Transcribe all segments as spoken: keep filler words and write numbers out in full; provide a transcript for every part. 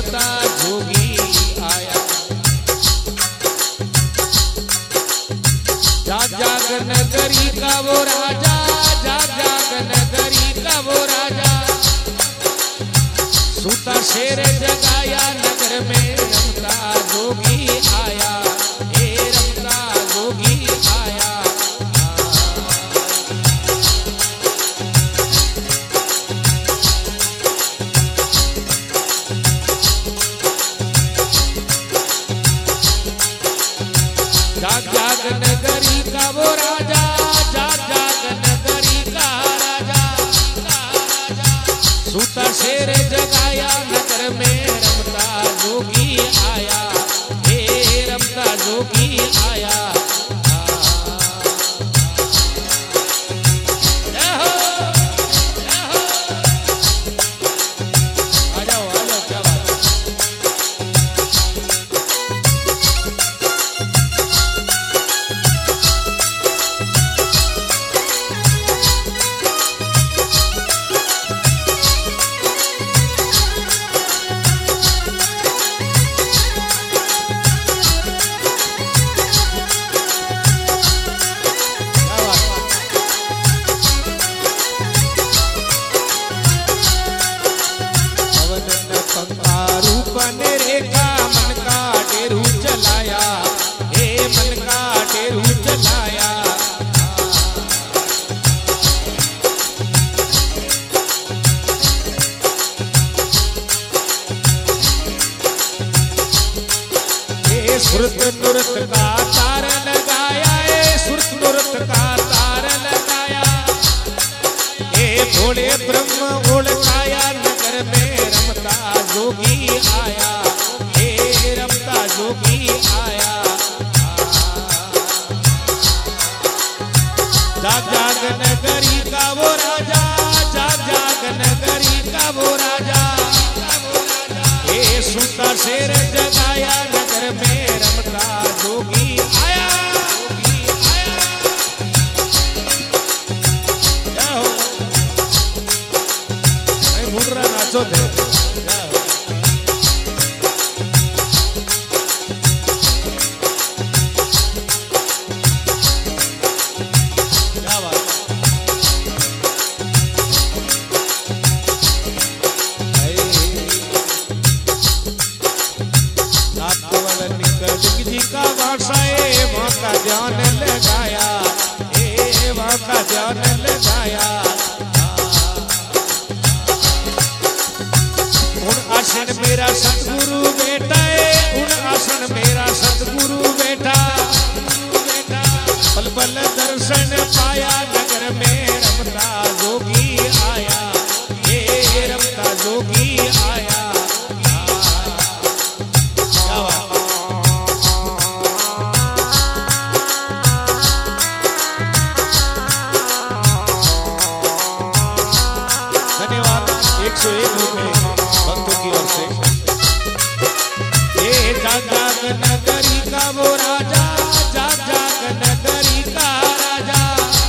रमता जोगी आया। जाग जाग नगरी का वो राजा, जाग जाग नगरी का वो राजा, सूता शेर जगाया नगर में रमता जोगी आया, हे रमता जोगी आया। जाग जाग नगरी का वो राजा, जाग जाग नगरी का राजा, सूता शेर जगाया नगर में रमता जोगी आया, हे रमता जोगी आया। सुरत नुरत का तार लगाया, ए सुरत नुरत का तार लगाया, ए भोले ब्रह्म ओढ़ाया नगर में रमता जोगी आया, हे रमता जोगी आया। जाग जाग नगरी का वो राजा, जाग जाग नगरी का वो राजा, हे सूता शेर जगाया नगर में रमता जोगी आया, आया। जाओ मैं मुर्रा नाचो दे, का वासाए वहाँ का ध्यान लगाया, ए वहाँ का ध्यान लगाया। उन आसन मेरा सतगुरु बैठा है, उन आसन मेरा सतगुरु बैठा, पल पल दर्शन पाया नगर में रमता जोगी आया, हे रमता जोगी आया। एक सौ एक रुपए भक्तों की ओर से। ये जाग जाग नगरी का वो राजा, जाग जाग नगरी का राजा,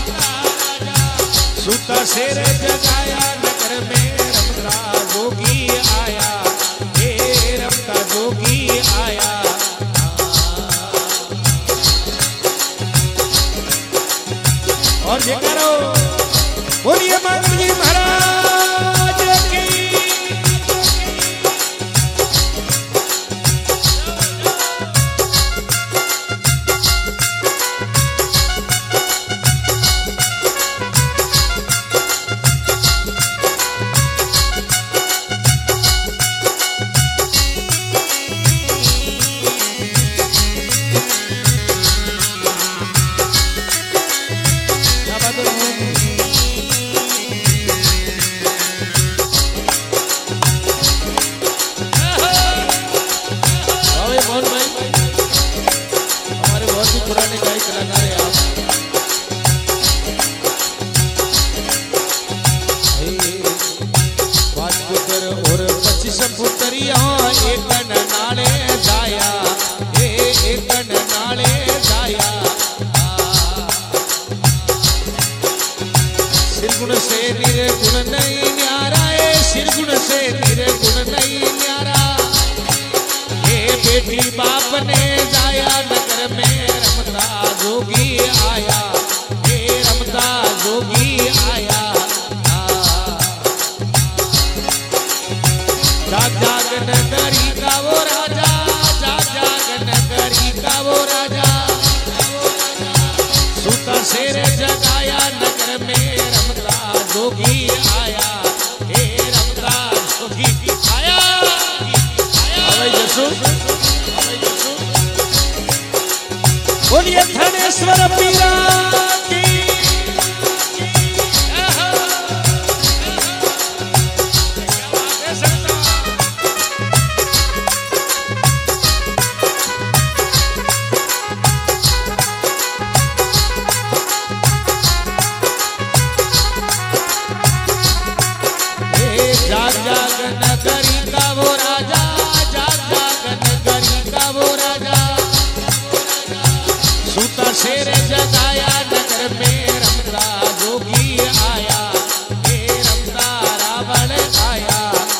सूता शेर जगाया नगर में रमता जोगी आया, हे रमता जोगी आया। और ये करो बोलिए मंगल जी महाराज की। गुण से निर्गुण नहीं न्यारा, ए सिर गुण से निर्गुण नहीं न्यारा। बेटी बाप ने जाया नगर में रमता जोगी आया, हे रमता जोगी आया। जाग जाग नगरी का वो राजा, जाग जाग नगरी का वो राजा, सूता शेर जगाया नगर में रमता जोगी आया, हे रमता जोगी आया। बोलिए थानेश्वर पीरा की। जाग जाग नगरी का वो राजा, जाग जाग नगरी का वो राजा, सूता शेर जगाया नगर में रमता जोगी आया, हे रमता रावण आया।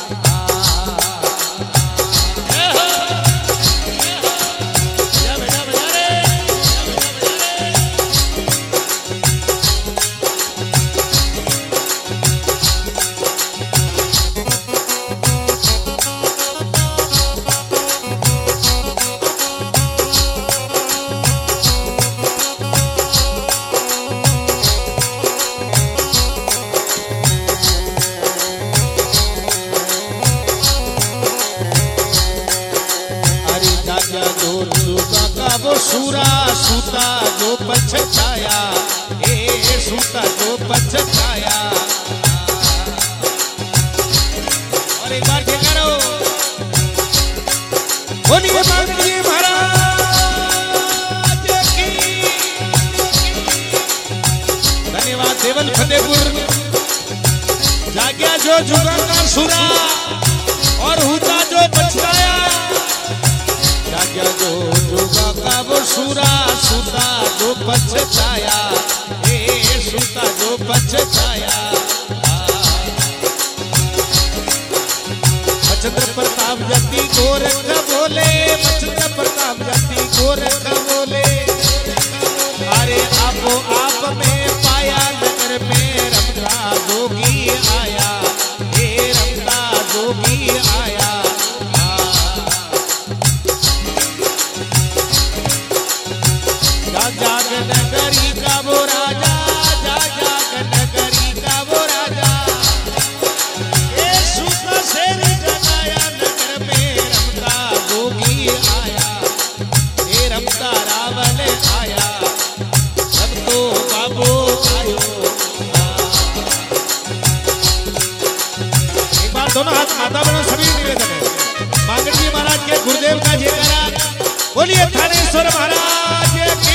वो सूरा सूता जो पछताया, ए सूता जो पछताया। और एक बार क्या करो, बोलिए मांगलिए महाराज की। धन्यवाद देवल फतेहपुर। जाग्या जो जुगाकार सूरा और हुता जो पछताया, जाग्या जो जुगा का वो सूरा सूता जो पछताया, ए सूता जो पछताया। मच्छिंद्र प्रताप जति गोरख बोले, मच्छिंद्र प्रताप जति गोरख बोले, अरे आपो आप में पाया नगर में रमता जोगी आया, हे रमता जोगी आया। जाग नगरी का वो राजा, जाग जाग नगरी का वो राजा, ये सूता शेर जगाया नगर में रमता जोगी आया, हे रमता रावण आया, सब तो बाबू आयो। एक बार दोनों हाथ माता बनो, सभी निवेदन है मांगलिए महाराज के गुरुदेव का जयकारा। बोलिए थानेश्वर महाराज की।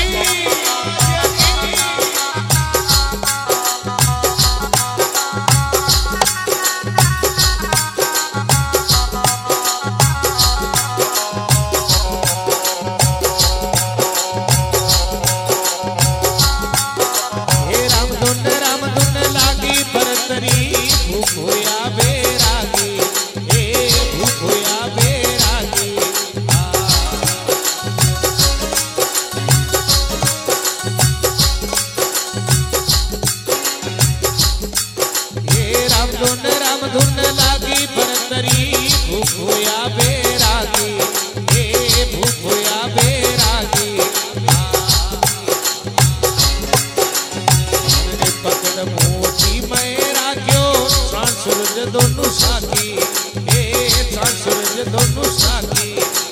हे राम धुन राम धुन लागी परतरी, भूख होया बेरागी, हे भूख होया बेरागी। धुन राम धुन लागी परतरी, भूख होया बेरागी, हे भूख होया बेरागी। हमने पकड़ मोती मैं राख्यो, चांद सूरज दोनों साथी, हे चांद सूरज दोनों साथी।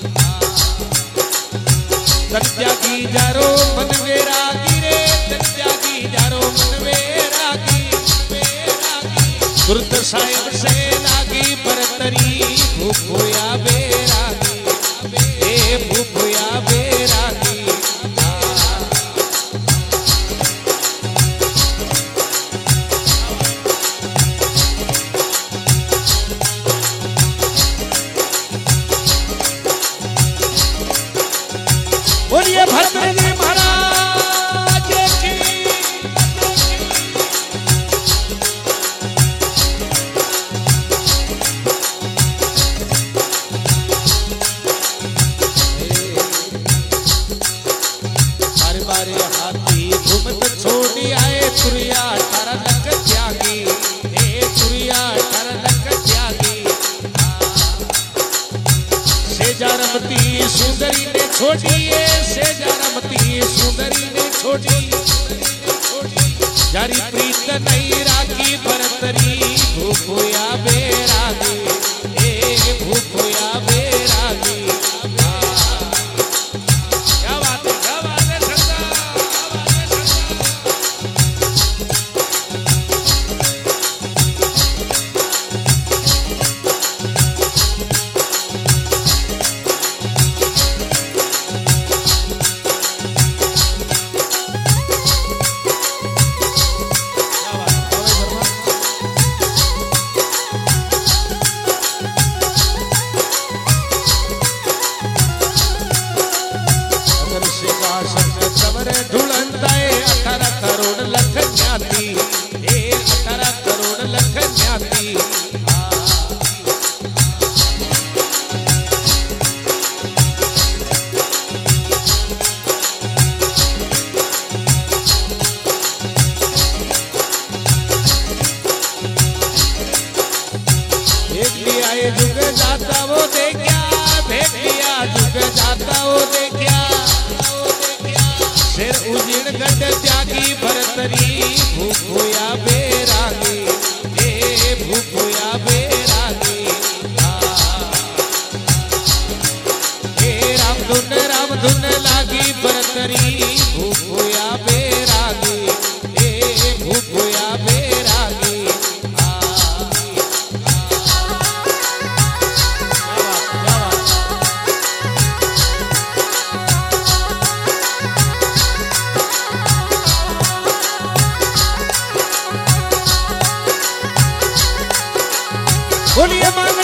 त्यागी जारो मन वेरागी रे, त्यागी जारो मन वेरागी। गुरुद साहिब से लागी परतरी, भूख होया बेरागी, हे भूख होया बेरागी। बोलिए भद्र जी महाराज की। सेजा रमती सुंदरी ने छोड़ी सेजा रमती सुंदरी ने छोड़ी जारी प्रीत नहीं राखी भरतरी भूखोया बेरागी ए भूखोया बेरागी। क्या बात है क्या बात है अठारह करोड़ लख न्याती ए अठारह करोड़ लख न्याती। देख लिया ये जुग जाता वो देखा देख लिया जुग जाता वो देखा सिर उजिड़ गढ़ त्यागी भरतरी भूखोया बेरागी ए भूखोया बेरागी। ए राम धुन राम धुन लागी भरतरी भूखोया बेरागी ए भूखोया बेरागी। बोलिए